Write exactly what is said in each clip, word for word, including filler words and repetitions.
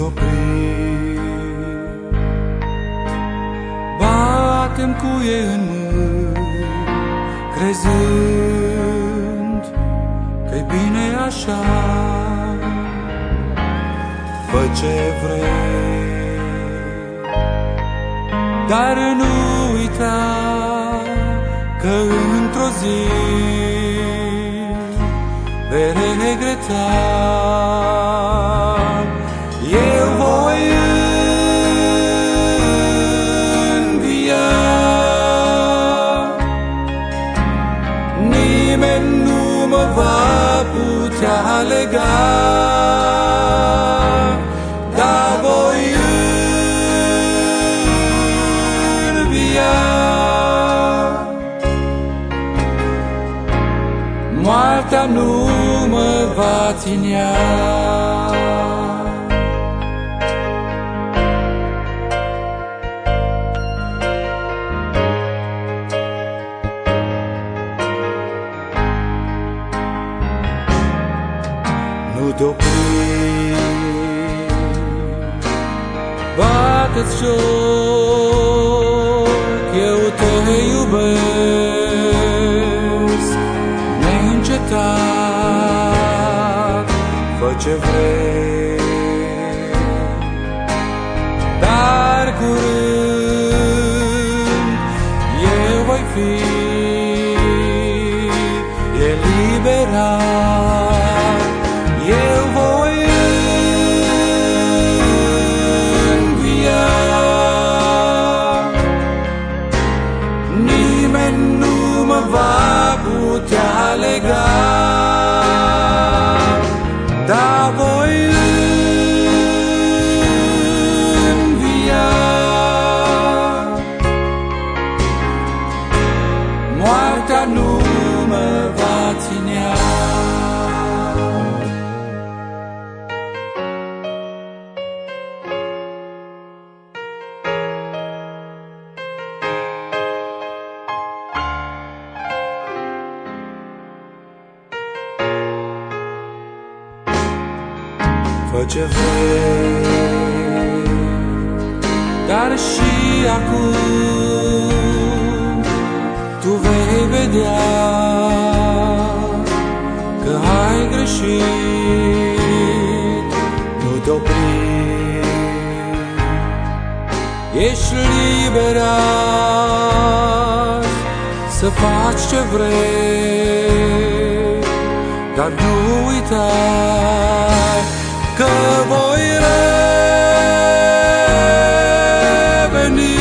te opri. Batem cu ei în mâini, crezând că-i bine așa. Fă ce vrei, dar nu uita că într-o zi vei regreta. Eu voi învia, nimeni nu mă va putea lega, dar voi învia. Moartea nu mă va ținea. Nu te opri, bate-ți joc, eu te iubesc neîncetat. Fă ce vrei, dar curând eu voi fi eliberat. Eu voi învia, nimeni nu mă va putea lega, dar voi învia. Moartea nu mă va ținea. Fă ce vrei, dar și acum tu vei vedea că ai greșit. Nu te opri, ești liberat să faci ce vrei, dar nu uita că voi reveni.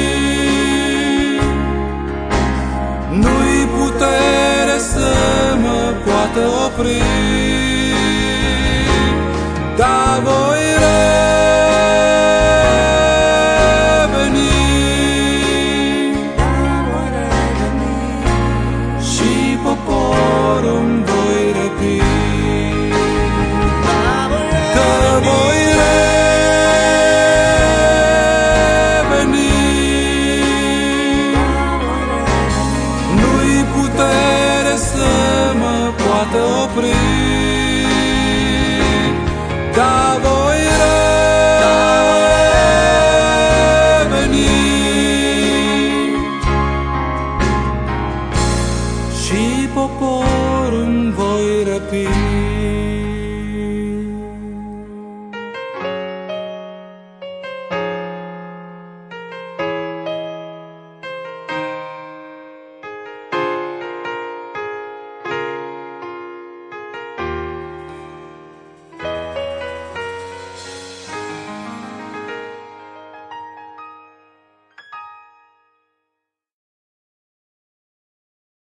Nu-i putere să mă poată opri, dar voi reveni. Și poporul-mi voi răpi. Voi reveni, nu-i putere să mă poată opri, dar voi reveni. Și poporul-mi voi răpi.